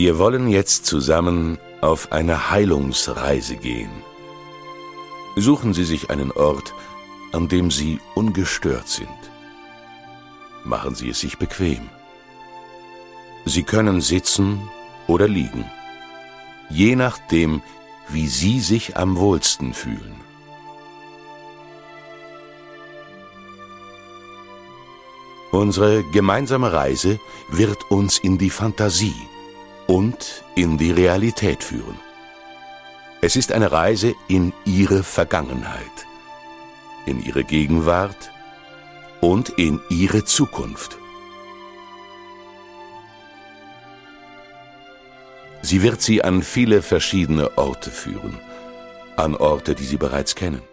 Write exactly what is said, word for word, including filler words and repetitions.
Wir wollen jetzt zusammen auf eine Heilungsreise gehen. Suchen Sie sich einen Ort, an dem Sie ungestört sind. Machen Sie es sich bequem. Sie können sitzen oder liegen, je nachdem, wie Sie sich am wohlsten fühlen. Unsere gemeinsame Reise wird uns in die Fantasie und in die Realität führen. Es ist eine Reise in Ihre Vergangenheit, in Ihre Gegenwart und in Ihre Zukunft. Sie wird Sie an viele verschiedene Orte führen, an Orte, die Sie bereits kennen.